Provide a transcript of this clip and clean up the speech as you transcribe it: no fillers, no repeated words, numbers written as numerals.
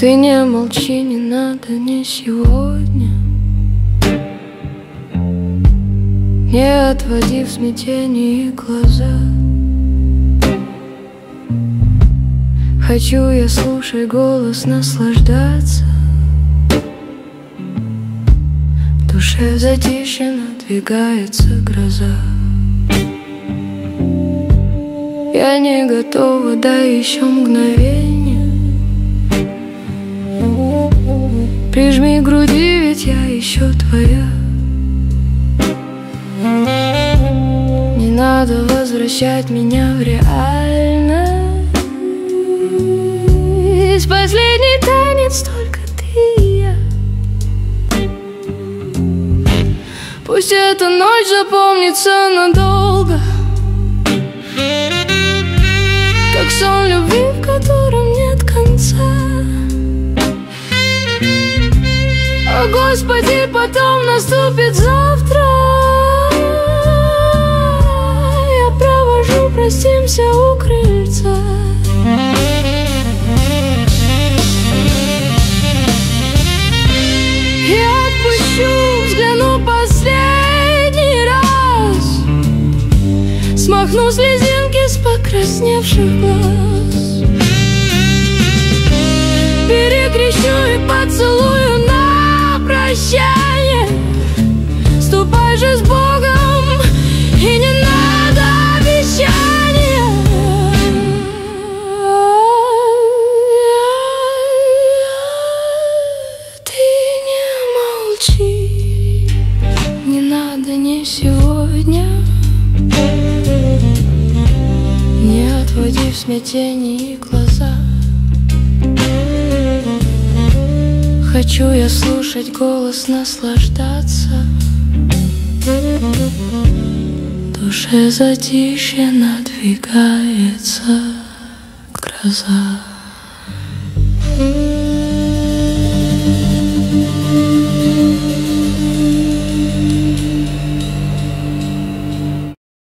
Ты не молчи, не надо, не сегодня. Не отводи в смятении глаза. Хочу я слушать голос, наслаждаться. В душе в затишье надвигается гроза. Я не готова, дай еще мгновение. Прижми к груди, ведь я еще твоя. Не надо возвращать меня в реальность. Последний танец только ты и я. Пусть эта ночь запомнится надолго, как сон любви, в котором нет конца. О, Господи, потом наступит завтра. Я провожу, простимся у крыльца. Я отпущу, взгляну последний раз, смахну слезинки с покрасневших глаз. Перекрещу и поцелую на прощание. Ступай же с Богом, и не надо обещания. Ты не молчи, не надо, не сегодня. Не отводи в смятении глаза. Хочу я слушать голос, наслаждаться. В душе затишье надвигается гроза.